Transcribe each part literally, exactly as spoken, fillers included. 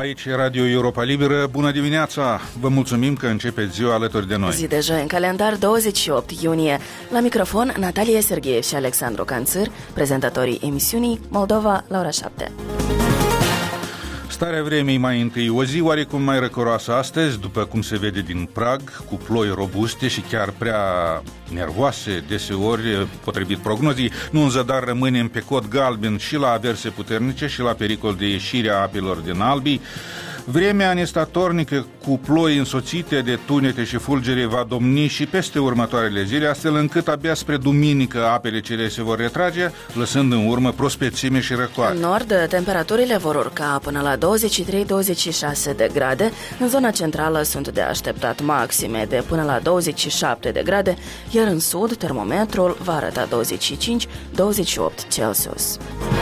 Aici e Radio Europa Liberă. Bună dimineața! Vă mulțumim că începeți ziua alături de noi. Zi de joi în calendar, douăzeci și opt iunie. La microfon, Natalia Sergheev și Alexandru Canțâr, prezentatorii emisiunii Moldova la ora șapte. Starea vremii mai întâi, o zi oarecum mai răcoroasă astăzi, după cum se vede din prag, cu ploi robuste și chiar prea nervoase deseori, potrivit prognozii. Nu în zadar rămânem pe cod galben și la averse puternice și la pericol de ieșire a apelor din Albii. Vremea nestatornică cu ploi însoțite de tunete și fulgere va domni și peste următoarele zile, astfel încât abia spre duminică apele cele se vor retrage, lăsând în urmă prospețime și răcoare. În nord, temperaturile vor urca până la douăzeci și trei - douăzeci și șase de grade. În zona centrală sunt de așteptat maxime de până la douăzeci și șapte de grade, iar în sud termometrul va arăta douăzeci și cinci - douăzeci și opt Celsius.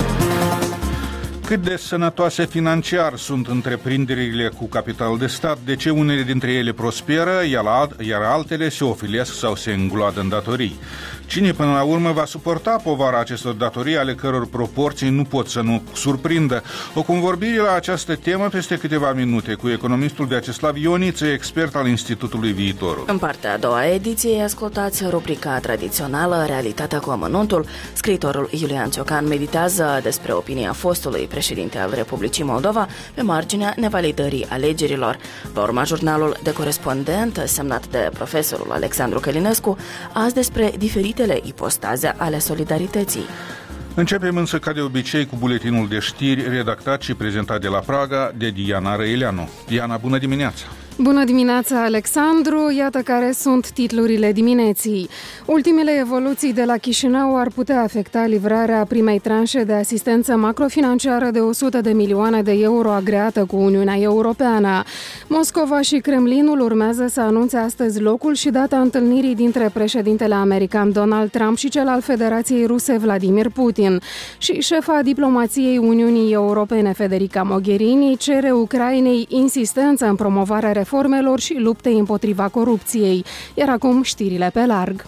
Cât de sănătoase financiar sunt întreprinderile cu capital de stat, de ce unele dintre ele prosperă, iar altele se ofilesc sau se îngloadă în datorii? Cine până la urmă va suporta povara acestor datorii, ale căror proporții nu pot să nu surprindă? O convorbire la această temă peste câteva minute cu economistul Vyacheslav Ioniță, expert al Institutului Viitorul. În partea a doua ediției ascultați rubrica tradițională Realitatea cu amănuntul. Scriitorul Iulian Ciocan meditează despre opinia fostului președinte al Republicii Moldova pe marginea nevalidării alegerilor. Va urma jurnalul de corespondent semnat de profesorul Alexandru Călinescu, azi despre diferite ipostaze ale solidarității. Începem însă ca de obicei cu buletinul de știri redactat și prezentat de la Praga de Diana Răileanu. Diana, bună dimineața! Bună dimineața, Alexandru! Iată care sunt titlurile dimineții. Ultimele evoluții de la Chișinău ar putea afecta livrarea primei tranșe de asistență macrofinanciară de o sută de milioane de euro agreată cu Uniunea Europeană. Moscova și Kremlinul urmează să anunțe astăzi locul și data întâlnirii dintre președintele american Donald Trump și cel al Federației Ruse Vladimir Putin. Și șefa diplomației Uniunii Europene Federica Mogherini cere Ucrainei insistență în promovarea reformelor și luptei împotriva corupției. Iar acum știrile pe larg.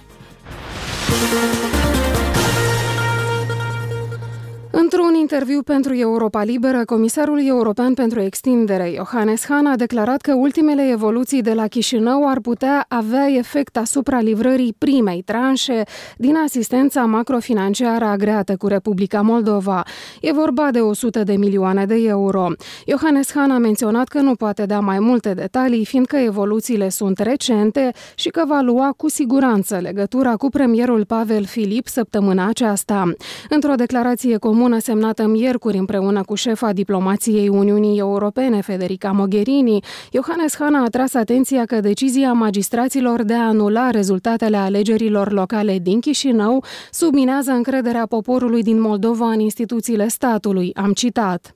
Într-un interviu pentru Europa Liberă, comisarul european pentru extindere, Johannes Hahn, a declarat că ultimele evoluții de la Chișinău ar putea avea efect asupra livrării primei tranșe din asistența macrofinanciară agreată cu Republica Moldova. E vorba de o sută de milioane de euro. Johannes Hahn a menționat că nu poate da mai multe detalii, fiindcă evoluțiile sunt recente și că va lua cu siguranță legătura cu premierul Pavel Filip săptămâna aceasta. Într-o declarație comună semnată miercuri împreună cu șefa diplomației Uniunii Europene, Federica Mogherini, Johannes Hahn a atras atenția că decizia magistraților de a anula rezultatele alegerilor locale din Chișinău subminează încrederea poporului din Moldova în instituțiile statului. Am citat.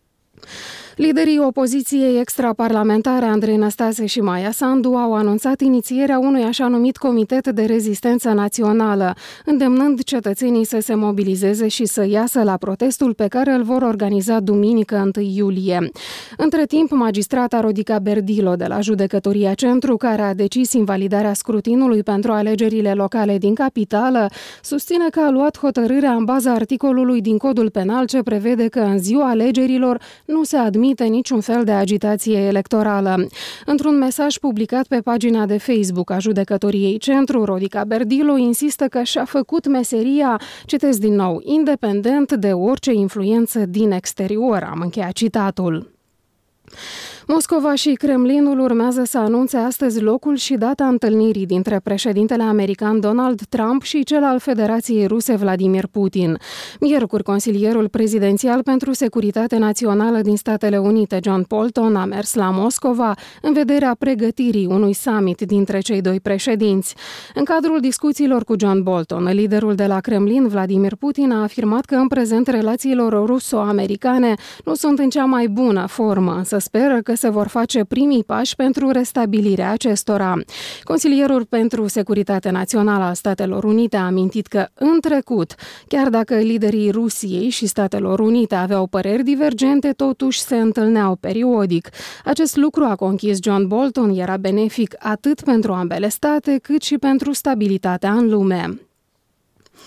Liderii opoziției extraparlamentare Andrei Năstase și Maia Sandu au anunțat inițierea unui așa numit Comitet de Rezistență Națională, îndemnând cetățenii să se mobilizeze și să iasă la protestul pe care îl vor organiza duminică întâi iulie. Între timp, magistrata Rodica Berdilo de la Judecătoria Centru, care a decis invalidarea scrutinului pentru alegerile locale din capitală, susține că a luat hotărârea în baza articolului din Codul Penal ce prevede că în ziua alegerilor nu se admite niciun fel de agitație electorală. Într-un mesaj publicat pe pagina de Facebook a Judecătoriei Centru, Rodica Berdilo insistă că și-a făcut meseria, citesc din nou, independent de orice influență din exterior. Am încheiat citatul. Moscova și Kremlinul urmează să anunțe astăzi locul și data întâlnirii dintre președintele american Donald Trump și cel al Federației Ruse Vladimir Putin. Miercuri, consilierul prezidențial pentru securitate națională din Statele Unite, John Bolton, a mers la Moscova în vederea pregătirii unui summit dintre cei doi președinți. În cadrul discuțiilor cu John Bolton, liderul de la Kremlin, Vladimir Putin, a afirmat că în prezent relațiilor ruso-americane nu sunt în cea mai bună formă, însă speră că se vor face primii pași pentru restabilirea acestora. Consilierul pentru Securitate Națională al Statelor Unite a amintit că în trecut, chiar dacă liderii Rusiei și Statelor Unite aveau păreri divergente, totuși se întâlneau periodic. Acest lucru, a conchis John Bolton, era benefic atât pentru ambele state, cât și pentru stabilitatea în lume.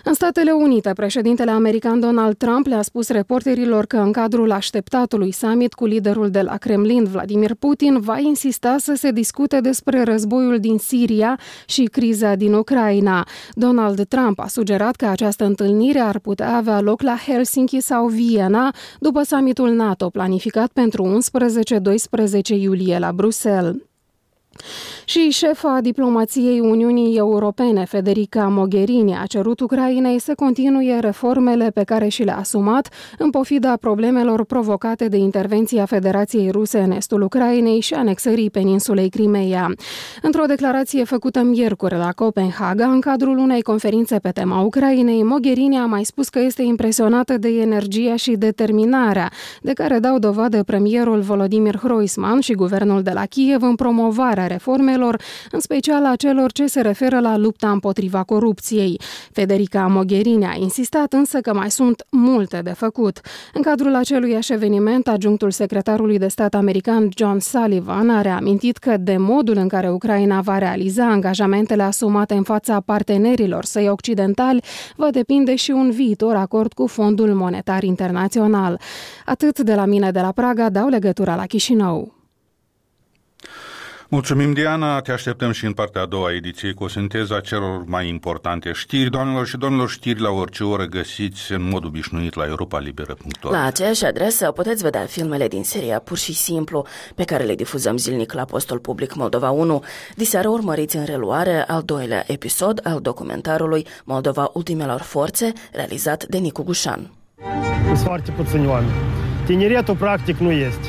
În Statele Unite, președintele american Donald Trump le-a spus reporterilor că în cadrul așteptatului summit cu liderul de la Kremlin, Vladimir Putin, va insista să se discute despre războiul din Siria și criza din Ucraina. Donald Trump a sugerat că această întâlnire ar putea avea loc la Helsinki sau Viena, după summitul NATO planificat pentru unsprezece doisprezece iulie la Bruxelles. Și șefa diplomației Uniunii Europene, Federica Mogherini, a cerut Ucrainei să continue reformele pe care și le-a asumat, în pofida problemelor provocate de intervenția Federației Ruse în estul Ucrainei și anexării peninsulei Crimeea. Într-o declarație făcută miercuri la Copenhaga, în cadrul unei conferințe pe tema Ucrainei, Mogherini a mai spus că este impresionată de energia și determinarea de care dau dovadă premierul Volodymyr Hrojsman și guvernul de la Kiev în promovarea reformelor, în special a celor ce se referă la lupta împotriva corupției. Federica Mogherini a insistat însă că mai sunt multe de făcut. În cadrul aceluiași eveniment, adjunctul secretarului de stat american John Sullivan a reamintit că de modul în care Ucraina va realiza angajamentele asumate în fața partenerilor săi occidentali va depinde și un viitor acord cu Fondul Monetar Internațional. Atât de la mine de la Praga, dau legătura la Chișinău. Mulțumim, Diana, te așteptăm și în partea a doua ediției cu o sinteză a celor mai importante știri. Doamnelor și domnilor, știri la orice oră găsiți în mod obișnuit la europa liberă punct org. La aceeași adresă puteți vedea filmele din seria Pur și Simplu, pe care le difuzăm zilnic la postul public Moldova unu. Diseară urmăriți în reluare al doilea episod al documentarului Moldova Ultimelor Forțe, realizat de Nicu Gușan. Sunt foarte puțini oameni. Tineretul practic nu este.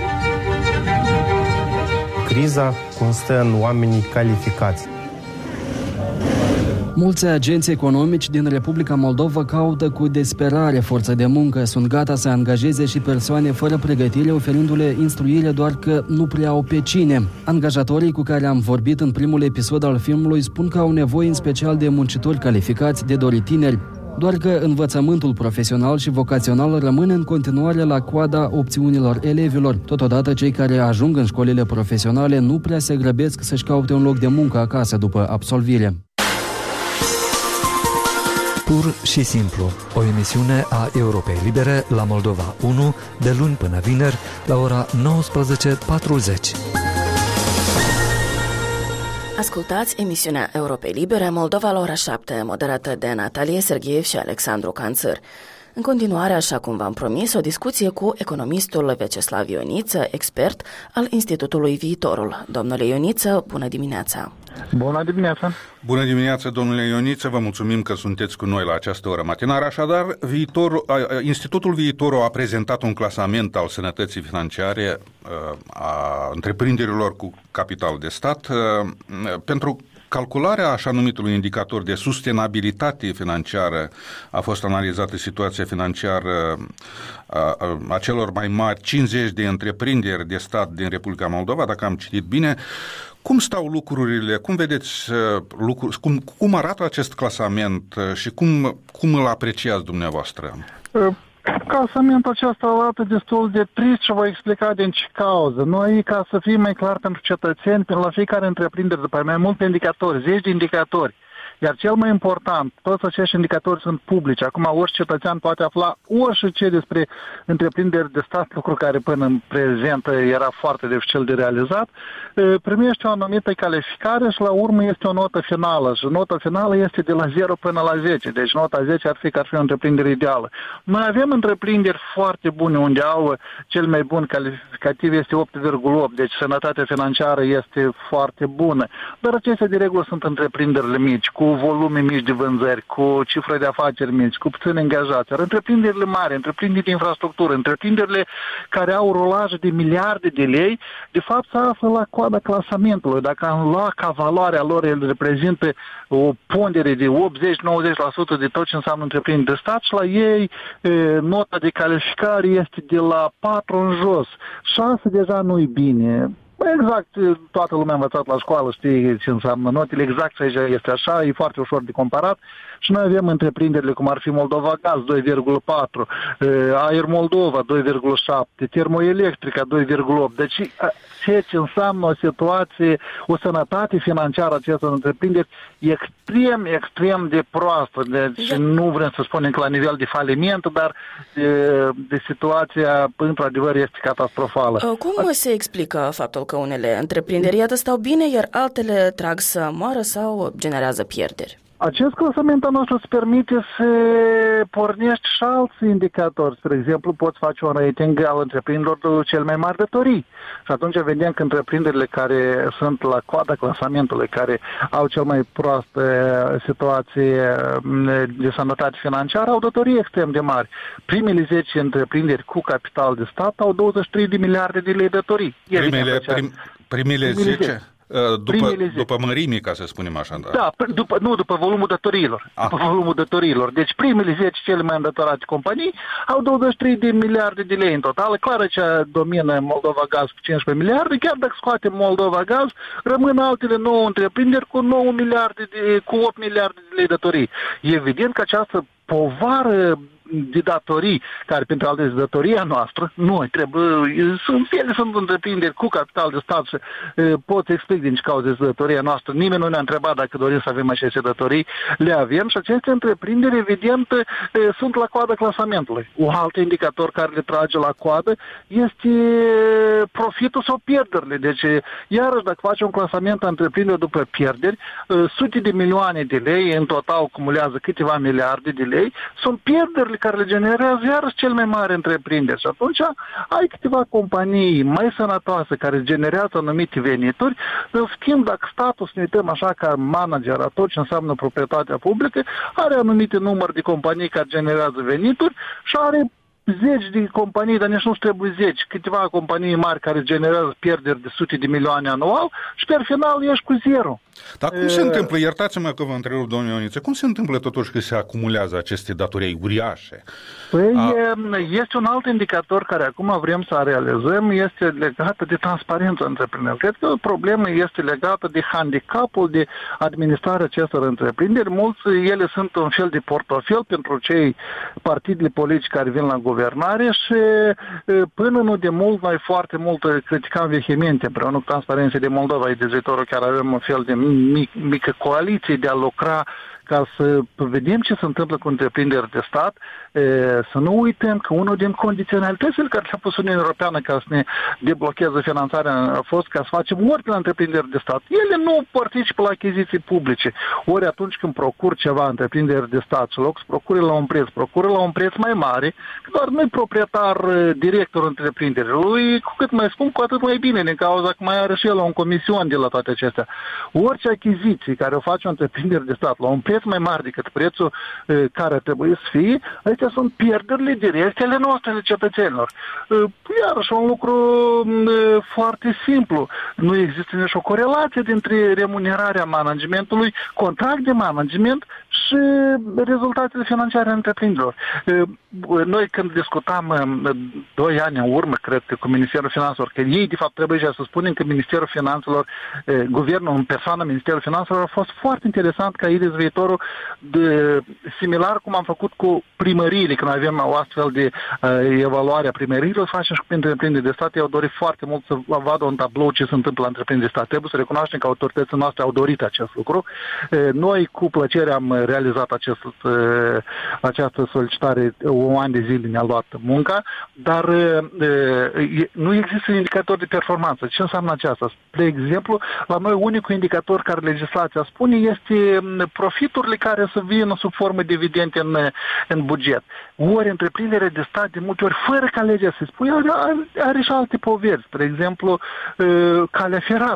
Criza constă în oamenii calificați. Mulți agenți economici din Republica Moldova caută cu disperare forță de muncă, sunt gata să angajeze și persoane fără pregătire, oferindu-le instruire, doar că nu prea au pe cine. Angajatorii cu care am vorbit în primul episod al filmului spun că au nevoie în special de muncitori calificați, de dori tineri. Doar că învățământul profesional și vocațional rămâne în continuare la coada opțiunilor elevilor. Totodată, cei care ajung în școlile profesionale nu prea se grăbesc să-și caute un loc de muncă acasă după absolvire. Pur și simplu, o emisiune a Europei Libere la Moldova unu, de luni până vineri, la ora nouăsprezece patruzeci. Ascultați emisiunea Europei Libere Moldova la ora șapte, moderată de Natalie Serghiev și Alexandru Canțăr. În continuare, așa cum v-am promis, o discuție cu economistul Veceslav Ioniță, expert al Institutului Viitorul. Domnule Ioniță, bună dimineața! Bună dimineața! Bună dimineața, domnule Ioniță, vă mulțumim că sunteți cu noi la această oră matinară. Așadar, viitorul, Institutul Viitorul a prezentat un clasament al sănătății financiare a întreprinderilor cu capital de stat. Pentru calcularea așa numitului indicator de sustenabilitate financiară a fost analizată situația financiară a, a celor mai mari cincizeci de întreprinderi de stat din Republica Moldova, dacă am citit bine. Cum stau lucrurile? Cum vedeți lucruri? Cum, cum arată acest clasament și cum, cum îl apreciați dumneavoastră? Clasamentul acesta arată destul de trist și vă explica din ce cauză. Noi, ca să fie mai clar pentru cetățeni, la fiecare întreprindere, după mai multe indicatori, zeci de indicatori, iar cel mai important, toți acești indicatori sunt publici. Acum orice cetățean poate afla orice despre întreprinderi de stat, lucru care până în prezent era foarte dificil de realizat, primește o anumită calificare și la urmă este o notă finală. Și nota finală este de la zero până la zece. Deci nota zece ar fi că ar fi o întreprindere ideală. Noi avem întreprinderi foarte bune unde au cel mai bun calificativ este opt virgulă opt. Deci sănătatea financiară este foarte bună. Dar acestea de regulă sunt întreprinderile mici, cu volume mici de vânzări, cu cifre de afaceri mici, cu puțini angajați. Iar întreprinderile mari, întreprinderi de infrastructură, întreprinderile care au rulaje de miliarde de lei, de fapt se află la coada clasamentului. Dacă am luat ca valoarea lor, el reprezintă o pondere de optzeci-nouăzeci la sută de tot ce înseamnă întreprinderi de stat și la ei e, nota de calificare este de la patru în jos. șase deja nu-i bine. Exact, toată lumea a învățat la școală, știe ce înseamnă notele, exact aici este așa, e foarte ușor de comparat. Și noi avem întreprinderile cum ar fi Moldova Gaz doi virgulă patru, Aer Moldova doi virgulă șapte, Termoelectrica doi virgulă opt. Deci ceea ce înseamnă o situație, o sănătate financiară acestor întreprinderi extrem, extrem de proastă. Deci de... nu vrem să spunem că la nivel de faliment, dar de, de situația într-adevăr este catastrofală. Cum se explică faptul că unele întreprinderi iată stau bine, iar altele trag să moară sau generează pierderi? Acest clasament al nostru îți permite să pornești și alți indicatori. Spre exemplu, poți face un rating al întreprinderilor cel mai mari datorii. Și atunci vedem că întreprinderile care sunt la coada clasamentului, care au cel mai proastă situație de sănătate financiară, au datorii extrem de mari. Primele zece întreprinderi cu capital de stat au douăzeci și trei de miliarde de lei datorii. Primele, prim, primele zece? După, după mărime, ca să spunem așa, da? Da, după, nu, după volumul datoriilor. Ah. După volumul datoriilor. Deci primele zece cele mai îndatorate companii au douăzeci și trei de miliarde de lei în total. Clar, ce domină Moldova Gaz cu cincisprezece miliarde, chiar dacă scoatem Moldova Gaz, rămân altele nouă întreprinderi cu nouă miliarde de, cu opt miliarde de lei datorii. E evident că această povară de datorii, care pentru alte de datoria noastră, noi trebuie, sunt, ele sunt întreprinderi cu capital de stat și e, pot să explic din ce cauze de datoria noastră. Nimeni nu ne-a întrebat dacă dorim să avem aceste datorii, le avem și aceste întreprinderi, evident, e, sunt la coada clasamentului. Un alt indicator care le trage la coadă este profitul sau pierderile. Deci, iarăși, dacă faci un clasament a întreprinderilor după pierderi, e, sute de milioane de lei, în total cumulează câteva miliarde de lei, sunt pierderile care le generează iarăși cel mai mare întreprinderi. Și atunci ai câteva companii mai sănătoase care generează anumite venituri. În schimb, dacă statul, să ne uităm așa ca manager a tot ce înseamnă proprietatea publică, are anumite număr de companii care generează venituri și are zeci de companii, dar nici nu trebuie zeci, câteva companii mari care generează pierderi de sute de milioane anual și pe final ești cu zero. Dar cum e... se întâmplă, iertați-mă că vă întrerup, domnule Ioniță, cum se întâmplă totuși că se acumulează aceste datorii uriașe? Păi A... este un alt indicator care acum vrem să realizăm, este legată de transparența întreprinderilor. Cred că problema este legată de handicapul de administrarea acestor întreprinderi. Mulți, ele sunt un fel de portofel pentru cei partidele politice care vin la guvernare și până nu de mult, noi foarte mult criticam vehemente împreună cu Transparența de Moldova, e de viitorul, chiar avem un fel de mic, mică coaliție de a lucra ca să vedem ce se întâmplă cu întreprinderi de stat, să nu uităm că unul din condiționalitățile care le-a pus Uniunea Europeană ca să ne deblocheze finanțarea a fost ca să facem ori la întreprinderi de stat. Ele nu participă la achiziții publice. Ori atunci când procur ceva întreprinderi de stat și loc să procure la un preț, procură la un preț mai mare, doar nu-i proprietar director întreprinderii. Lui, cu cât mai scump, cu atât mai bine, din cauza că mai are și el un comision de la toate acestea. Orice achiziții care o face o întreprindere de stat la un preț mai mare decât prețul e, care trebuie să fie, astea sunt pierderile directe ale noastre, ale cetățenilor. E, iarăși, un lucru e, foarte simplu. Nu există nici o corelație dintre remunerarea managementului, contract de management și rezultatele financiare ale întreprinderilor. E, noi când discutam doi ani în urmă, cred că cu Ministerul Finanțelor, că ei, de fapt, trebuie să spunem că Ministerul Finanțelor, e, guvernul în persoană Ministerul Finanțelor a fost foarte interesant ca Iris Viitorul de, similar cum am făcut cu primăriile, când avem o astfel de uh, evaluare a primăriilor, facem și cu întreprinderi de stat. Eu doresc foarte mult să vadă un tablou ce se întâmplă la întreprinderi de stat. Trebuie să recunoaștem că autoritățile noastre au dorit acest lucru. Uh, noi cu plăcere am realizat acest, uh, această solicitare, un an de zile ne-a luat munca, dar uh, nu există indicator de performanță. Ce înseamnă aceasta? De exemplu, la noi unicul indicator care legislația spune este profiturile care să vină sub formă de dividende în, în buget. Ori întreprinderea de stat, de multe ori, fără ca legea să spui, are, are și alte poveri. Spre exemplu, calea ferată.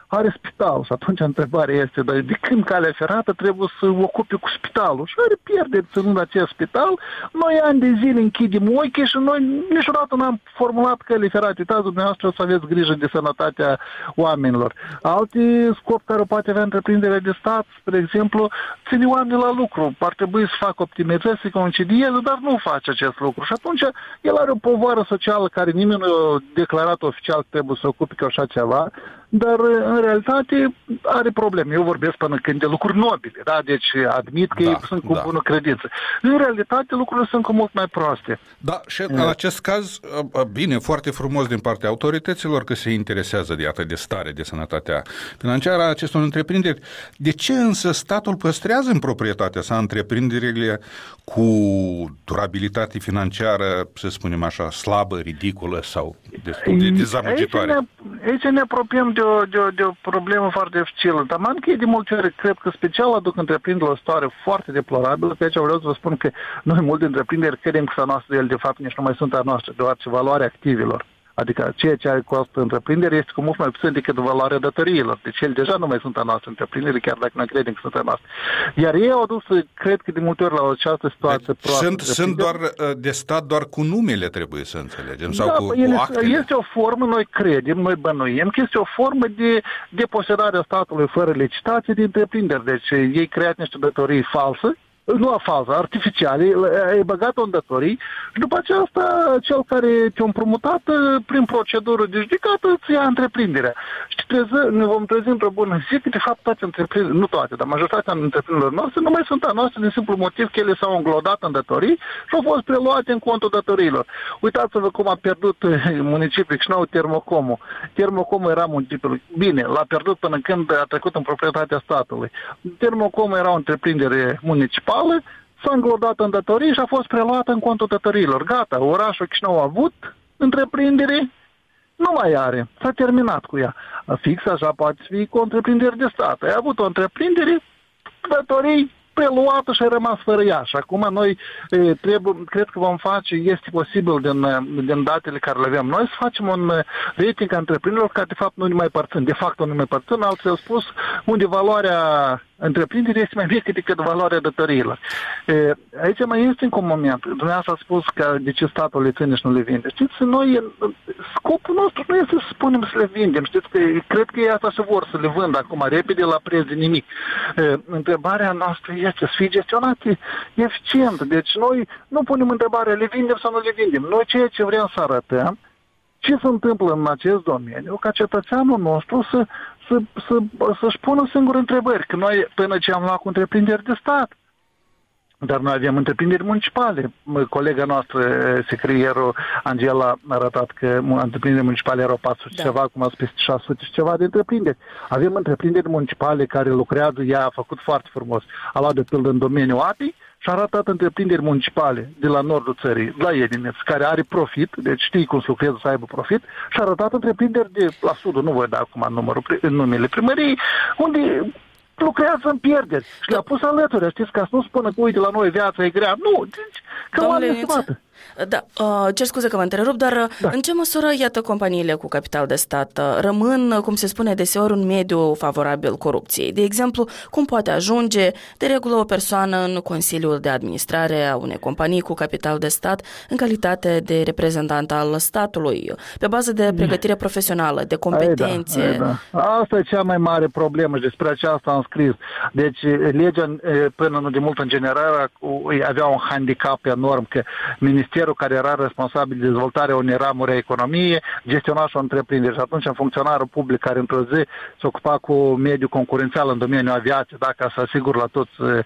are spital. Și atunci întrebarea este, dar de când calea ferată trebuie să ocupe cu spitalul? Și are pierderi ținând acest spital. Noi ani de zile închidem ochii și noi niciodată n-am formulat căile ferate. Uitați, dumneavoastră, să aveți grijă de sănătatea oamenilor. Alte scop care o poate avea întreprinderea de stat, spre exemplu, ține oamenii la lucru. Ar trebui să facă optimizări, să concedieze, dar nu face acest lucru. Și atunci el are o povară socială care nimeni nu a declarat oficial că trebuie să ocupe ca așa ceva, dar în realitate are probleme. Eu vorbesc până când de lucruri nobile, da? Deci admit că da, ei sunt cu da. bună credință. În realitate lucrurile sunt cu mult mai proaste. Da, și în acest caz, bine, foarte frumos din partea autorităților că se interesează de atât de stare, de sănătatea financiară a acestor întreprinderi. De ce însă statul păstrează în proprietatea sa întreprinderile cu durabilitate financiară, să spunem așa, slabă, ridicolă sau destul de dezamăgitoare? Aici ne, aici ne apropiem de o, de, o, de o problemă foarte dificilă. Dar man că e de multe ori, cred că special aduc întreprinderile o stare foarte deplorabilă, că aici vreau să vă spun că noi multe întreprinderi credem că s-a noastră de el, de fapt, nici nu mai sunt a noastră, deoarece valoarea activilor. Adică ceea ce are costă întreprindere este cu mult mai puțin decât valoarea datoriilor. Deci ele deja nu mai sunt a noastră întreprindere, chiar dacă noi credem că sunt a noastră. Iar ei au adus, cred că de multe ori, la această situație deci sunt, sunt doar de stat, doar cu numele trebuie să înțelegem, sau da, cu, cu actele. Este o formă, noi credem, noi bănuim, că este o formă de deposedare a statului fără licitație de întreprinderi. Deci ei creat niște datorii false, nu a falsă, artificiale, e băgat-o în datorii și după aceasta cel care te-a împrumutat prin procedură de judecată îți ia întreprinderea. Și treză, ne vom trezi într-o bună zi că de fapt toate întreprinderile, nu toate, dar majoritatea întreprinderilor noastre nu mai sunt a noastre din simplu motiv că ele s-au înglodat în datorii și au fost preluate în contul datoriilor. Uitați-vă cum a pierdut municipiul Chișinău Termocomul. Termocomul era municipiul, bine, l-a pierdut până când a trecut în proprietatea statului. Termocomul era o întreprindere municipală, s-a înglodat în datorii și a fost preluată în contul datoriilor. Gata, orașul Chișinău a avut întreprindere, nu mai are. S-a terminat cu ea. Fix așa poate fi cu o întreprindere de stat. Ai avut o întreprindere, datorii, preluată și a rămas fără ea. Și acum noi e, trebuie, cred că vom face, este posibil din, din datele care le avem noi, să facem un rating a întreprinderilor care de fapt nu ne mai parțin. De fapt nu ne mai parțin, altfel spus, unde valoarea întreprinderii este mai mică decât valoarea datoriilor. E, aici mai este încă un moment. Dumneavoastră a spus că de ce statul le ține și nu le vinde. Știți, noi, scopul nostru nu este să spunem să le vindem. Știți că cred că ei asta și vor să le vândă acum repede la preț de nimic. E, întrebarea noastră este să fie gestionate eficient. Deci noi nu punem întrebarea le vindem sau nu le vindem. Noi ceea ce vrem să arătăm, ce se întâmplă în acest domeniu, ca cetățeanul nostru să, să, să, să-și pună singur întrebări. Că noi, până ce am luat cu întreprinderi de stat, dar noi avem întreprinderi municipale. Colega noastră, secretarul Angela, a arătat că întreprinderile municipale erau patru sute da. ceva, acum sunt peste șase sute și ceva de întreprinderi. Avem întreprinderi municipale care lucrează, ea a făcut foarte frumos. A luat de pildă în domeniul apei și a arătat întreprinderi municipale de la nordul țării, la Edineț, care are profit, deci știi cum să lucreze să aibă profit, și a arătat întreprinderi de la sudul, nu voi da acum numărul, numele primăriei, unde lucrează în pierderi. Și le-a pus alături, știți, ca să nu spună că uite la noi viața e grea. Nu, deci, că oamenii se bată. Da, uh, cer scuze că vă întrerup, dar da. În ce măsură, iată, companiile cu capital de stat rămân, cum se spune deseori, un mediu favorabil corupției? De exemplu, cum poate ajunge de regulă o persoană în Consiliul de Administrare a unei companii cu capital de stat în calitate de reprezentant al statului, pe bază de pregătire profesională, de competențe? Ai da, ai da. Asta e cea mai mare problemă și despre aceasta am scris. Deci, legea, până nu de mult în general, avea un handicap enorm că Ministerul care era responsabil de dezvoltarea unei ramuri a economiei gestiona și o întreprindere. Și atunci, în funcționarul public care într-o zi se ocupa cu mediul concurențial în domeniul aviației, dacă să asigur la toți e,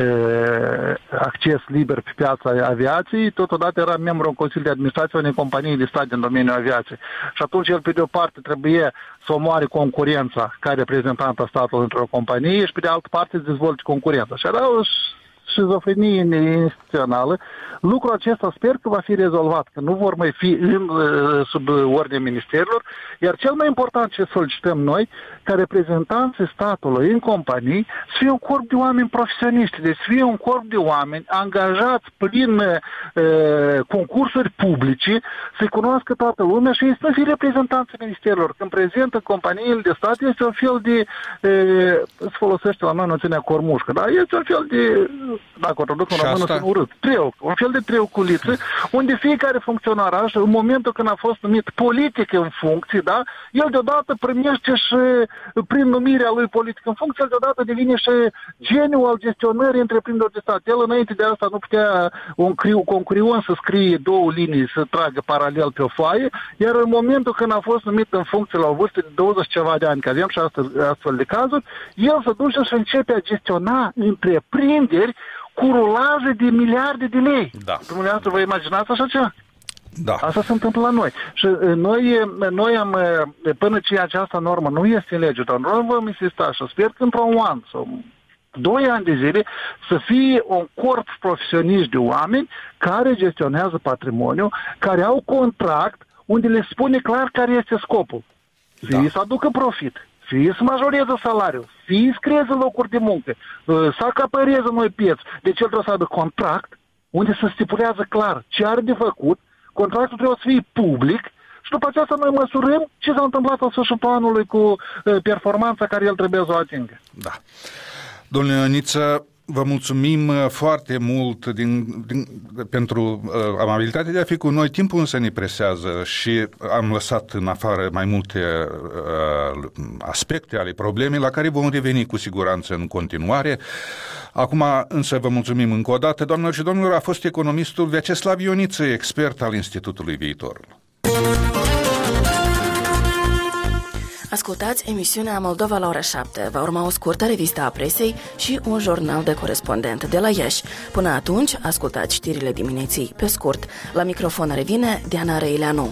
acces liber pe piața aviației, totodată era membru în Consiliul de Administrație a unei companii de stat din domeniul aviației. Și atunci el, pe de o parte, trebuie să omoare concurența ca reprezentant a statului într-o companie și, pe de altă parte, să dezvolte concurența. Și era șizofrenie instituțională. Lucrul acesta sper că va fi rezolvat, că nu vor mai fi în, sub ordinea ministerilor, iar cel mai important ce solicităm noi, ca reprezentanții statului în companii, să fie un corp de oameni profesioniști, deci să fie un corp de oameni angajați prin uh, concursuri publice, să-i cunoască toată lumea și să fie reprezentanții ministerilor. Când prezent în companiile de stat este un fel de, uh, se folosește la noi noțiunea cormușcă, dar este un fel de, dacă o traduc în română, sunt urât, treu, un fel de treuculiță, unde fiecare funcționaraș, în momentul când a fost numit politic în funcție, da, el deodată primește și prin numirea lui politic în funcție, el deodată devine și geniul al gestionării întreprinderilor de stat. El înainte de asta nu putea un criu, concurion să scrie două linii, să tragă paralel pe o foaie, iar în momentul când a fost numit în funcție la o vârstă de douăzeci ceva de ani, că avem și astfel, astfel de cazuri, el se duce și începe a gestiona întreprinderi cu rulaje de miliarde de lei. Da. Dumneavoastră, vă imaginați așa ceva? Da. Asta se întâmplă la noi. Și noi, noi am, până ce această normă nu este în lege, dar noi vom insista și sper că într-un an sau doi ani de zile să fie un corp profesionist de oameni care gestionează patrimoniu, care au contract unde le spune clar care este scopul. Fie da. Să aducă profit, fie să majoreze salariul, fie să creeze locuri de muncă, să acapăreze noi pieți. Deci el trebuie să aibă contract unde să stipulează clar ce are de făcut, contractul trebuie să fie public și după aceasta noi măsurăm ce s-a întâmplat la sfârșitul anului cu performanța care el trebuie să o atingă. Da. Domnule Ioniță, vă mulțumim foarte mult din, din, pentru uh, amabilitatea de a fi cu noi. Timpul însă ne presează și am lăsat în afară mai multe uh, aspecte ale problemei la care vom reveni cu siguranță în continuare. Acum însă vă mulțumim încă o dată. Doamnelor și domnilor, a fost economistul Vyacheslav Ioniță, expert al Institutului Viitorul. Ascultați emisiunea Moldova la ora șapte. Va urma o scurtă revistă a presei și un jurnal de corespondent de la Iași. Până atunci, ascultați știrile dimineții pe scurt. La microfon revine Diana Răileanu.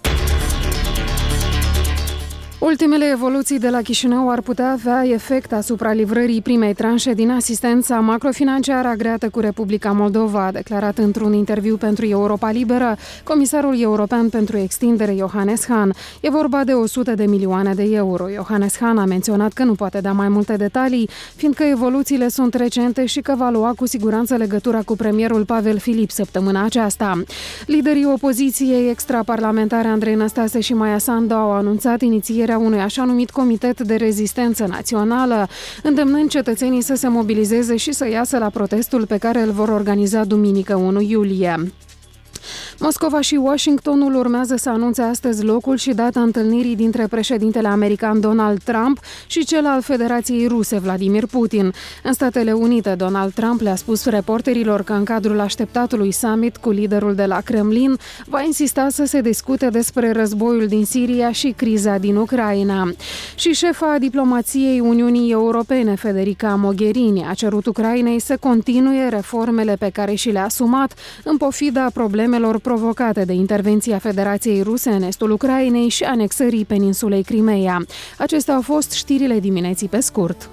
Ultimele evoluții de la Chișinău ar putea avea efect asupra livrării primei tranșe din asistența macrofinanciară agreată cu Republica Moldova, a declarat într-un interviu pentru Europa Liberă comisarul european pentru extindere Johannes Hahn. E vorba de o sută de milioane de euro. Johannes Hahn a menționat că nu poate da mai multe detalii, fiindcă evoluțiile sunt recente și că va lua cu siguranță legătura cu premierul Pavel Filip săptămâna aceasta. Liderii opoziției extraparlamentare Andrei Năstase și Maia Sandu au anunțat inițierea unui așa numit Comitet de Rezistență Națională, îndemnând cetățenii să se mobilizeze și să iasă la protestul pe care îl vor organiza duminică unu iulie. Moscova și Washingtonul urmează să anunțe astăzi locul și data întâlnirii dintre președintele american Donald Trump și cel al Federației Ruse, Vladimir Putin. În Statele Unite, Donald Trump le-a spus reporterilor că în cadrul așteptatului summit cu liderul de la Kremlin va insista să se discute despre războiul din Siria și criza din Ucraina. Și șefa diplomației Uniunii Europene, Federica Mogherini, a cerut Ucrainei să continue reformele pe care și le-a asumat în pofida problemelor provocate de intervenția Federației Ruse în estul Ucrainei și anexării peninsulei Crimeea. Acestea au fost știrile dimineții pe scurt.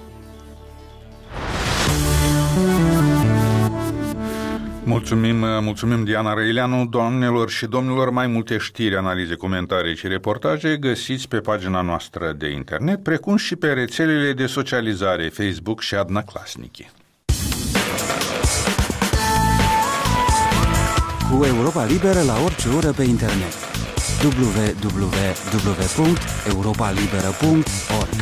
Mulțumim, mulțumim Diana Răileanu. Doamnelor și domnilor, mai multe știri, analize, comentarii și reportaje găsiți pe pagina noastră de internet, precum și pe rețelele de socializare Facebook și Odnoklassniki. Cu Europa Liberă la orice oră pe internet. w w w punct europa liberă punct org.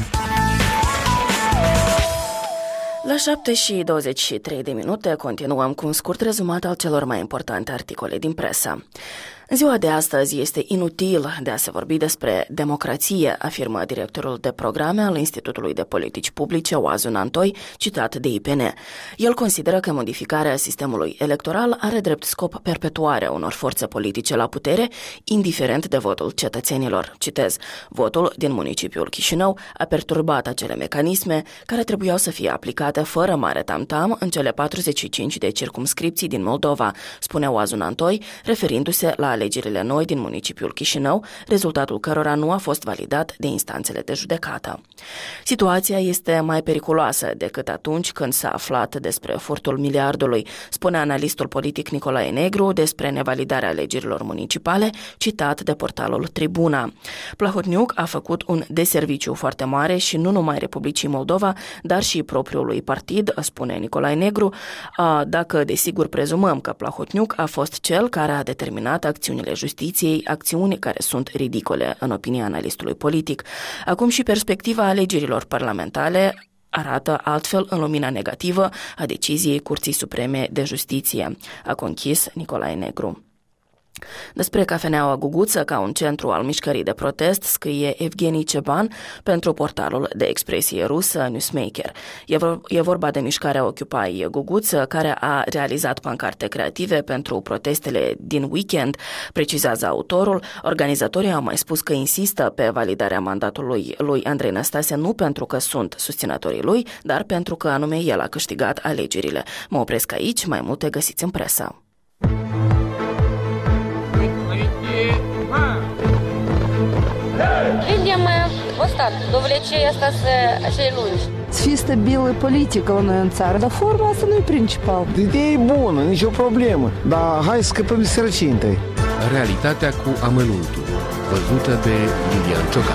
La șapte și douăzeci și trei de minute continuăm cu un scurt rezumat al celor mai importante articole din presă. În ziua de astăzi este inutil de a se vorbi despre democrație, afirmă directorul de programe al Institutului de Politici Publice, Oazun Antoi, citat de I P N. El consideră că modificarea sistemului electoral are drept scop perpetuarea unor forțe politice la putere, indiferent de votul cetățenilor. Citez, votul din municipiul Chișinău a perturbat acele mecanisme care trebuiau să fie aplicate fără mare tamtam în cele patruzeci și cinci de circumscripții din Moldova, spune Oazun Antoi, referindu-se la alegerile noi din municipiul Chișinău, rezultatul cărora nu a fost validat de instanțele de judecată. Situația este mai periculoasă decât atunci când s-a aflat despre furtul miliardului, spune analistul politic Nicolae Negru despre nevalidarea alegerilor municipale, citat de portalul Tribuna. Plahotniuc a făcut un deserviciu foarte mare și nu numai Republicii Moldova, dar și propriului partid, spune Nicolae Negru, dacă desigur prezumăm că Plahotniuc a fost cel care a determinat acțiunile justiției, acțiuni care sunt ridicole în opinia analistului politic. Acum și perspectiva alegerilor parlamentare arată altfel în lumina negativă a deciziei Curții Supreme de Justiție, a conchis Nicolae Negru. Despre cafeneaua Guguță ca un centru al mișcării de protest scrie Evgeni Ceban pentru portalul de expresie rusă Newsmaker. E vorba de mișcarea Occupy Guguță, care a realizat pancarte creative pentru protestele din weekend, precizează autorul. Organizatorii au mai spus că insistă pe validarea mandatului lui Andrei Năstase nu pentru că sunt susținătorii lui, dar pentru că anume el a câștigat alegerile. Mă opresc aici, mai multe găsiți în presă. Видим остаток, довлечение остаться acei lungi. Să fie stabilă politică la noi în țară, dar forma asta nu e principal. Ideea e bună, nicio problemă, dar hai să scăpăm de sărăcie întâi. Realitatea cu amănuntul, văzută de Iulian Ciocan.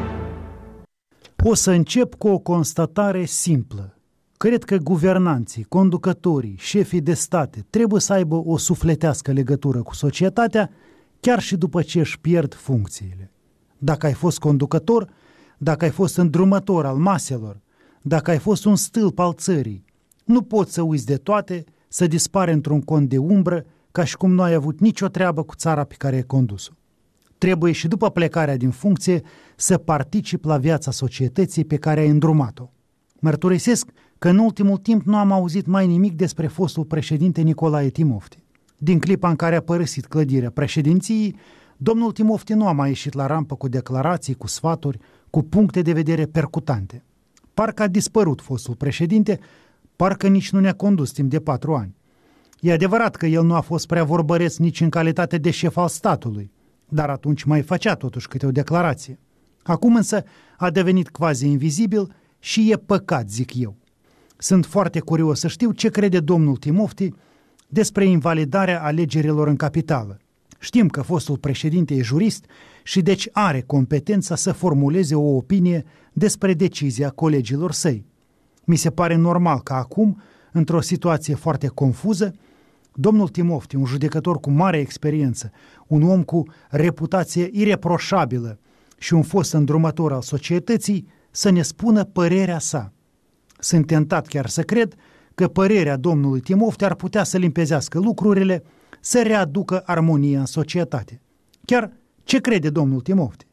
O să încep cu o constatare simplă. Cred că guvernanții, conducătorii, șefii de state trebuie să aibă o sufletească legătură cu societatea, chiar și după ce își pierd funcțiile. Dacă ai fost conducător, dacă ai fost îndrumător al maselor, dacă ai fost un stâlp al țării, nu poți să uiți de toate, să dispare într-un cont de umbră, ca și cum nu ai avut nicio treabă cu țara pe care ai condus-o. Trebuie și după plecarea din funcție să participi la viața societății pe care ai îndrumat-o. Mărturisesc că în ultimul timp nu am auzit mai nimic despre fostul președinte Nicolae Timofti. Din clipa în care a părăsit clădirea președinției, domnul Timofti nu a mai ieșit la rampă cu declarații, cu sfaturi, cu puncte de vedere percutante. Parcă a dispărut fostul președinte, parcă nici nu ne-a condus timp de patru ani. E adevărat că el nu a fost prea vorbăreț nici în calitate de șef al statului, dar atunci mai făcea totuși câte o declarație. Acum însă a devenit quasi invizibil și e păcat, zic eu. Sunt foarte curios să știu ce crede domnul Timofti despre invalidarea alegerilor în capitală. Știm că fostul președinte e jurist și deci are competența să formuleze o opinie despre decizia colegilor săi. Mi se pare normal că acum, într-o situație foarte confuză, domnul Timofti, un judecător cu mare experiență, un om cu reputație ireproșabilă și un fost îndrumător al societății, să ne spună părerea sa. Sunt tentat chiar să cred că părerea domnului Timofti ar putea să limpezească lucrurile, să readucă armonia în societate. Chiar ce crede domnul Timofti?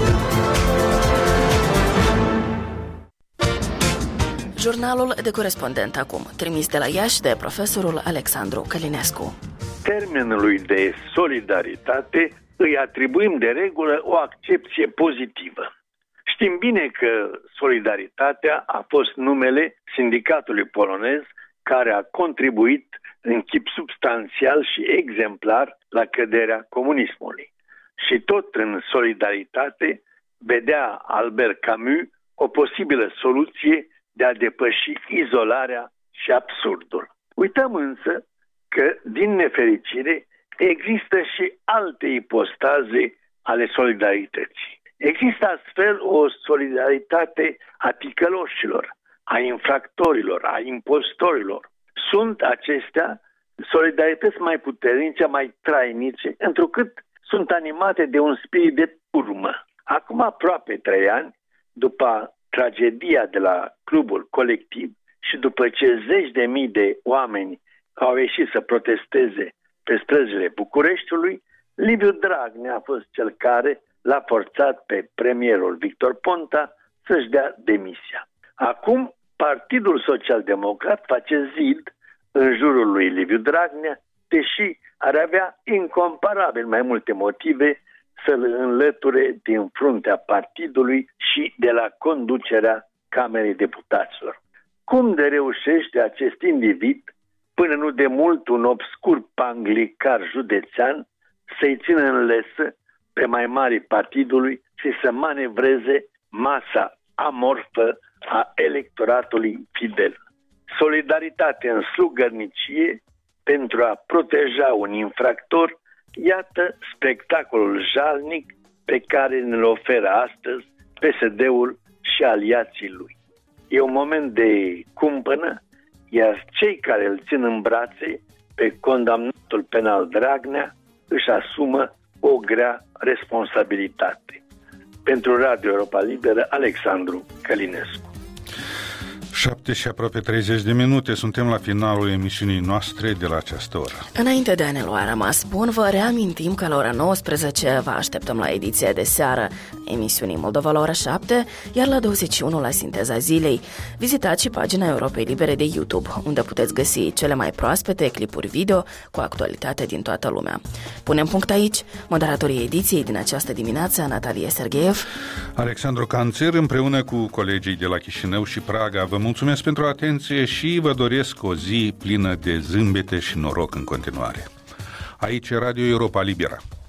Jurnalul de corespondent acum, trimis de la Iași de profesorul Alexandru Călinescu. Termenului de solidaritate îi atribuim de regulă o accepție pozitivă. Știm bine că solidaritatea a fost numele sindicatului polonez care a contribuit în chip substanțial și exemplar la căderea comunismului. Și tot în solidaritate vedea Albert Camus o posibilă soluție de a depăși izolarea și absurdul. Uităm însă că, din nefericire, există și alte ipostaze ale solidarității. Există astfel o solidaritate a ticăloșilor, a infractorilor, a impostorilor. Sunt acestea solidarități mai puternice, mai trainice, întrucât sunt animate de un spirit de turmă. Acum aproape trei ani, după tragedia de la clubul colectiv și după ce zeci de mii de oameni au ieșit să protesteze pe străzile Bucureștiului, Liviu Dragnea a fost cel care l-a forțat pe premierul Victor Ponta să-și dea demisia. Acum, Partidul Social-Democrat face zid în jurul lui Liviu Dragnea, deși ar avea incomparabil mai multe motive să-l înlăture din fruntea partidului și de la conducerea Camerei Deputaților. Cum de reușește acest individ, până nu de mult un obscur panglicar județean, să-i țină în lesă pe mai mari partidului și să manevreze masa amorfă a electoratului fidel. Solidaritate în slugărnicie pentru a proteja un infractor, iată spectacolul jalnic pe care ne-l oferă astăzi P S D-ul și aliații lui. E un moment de cumpănă, iar cei care îl țin în brațe pe condamnatul penal Dragnea își asumă o grea responsabilitate. Pentru Radio Europa Liberă, Alexandru Călinescu. șapte și aproape treizeci de minute, suntem la finalul emisiunii noastre de la această oră. Înainte de a ne lua rămas bun, vă reamintim că la ora nouăsprezece vă așteptăm la ediția de seară emisiunii Moldova la ora șapte, iar la douăzeci și unu la Sinteza Zilei. Vizitați și pagina Europei Libere de YouTube, unde puteți găsi cele mai proaspete clipuri video cu actualitate din toată lumea. Punem punct aici. Moderatorii ediției din această dimineață, Natalia Sergeev, Alexandru Canțer, împreună cu colegii de la Chișinău și Praga, vă mulțumesc pentru atenție și vă doresc o zi plină de zâmbete și noroc în continuare. Aici Radio Europa Liberă.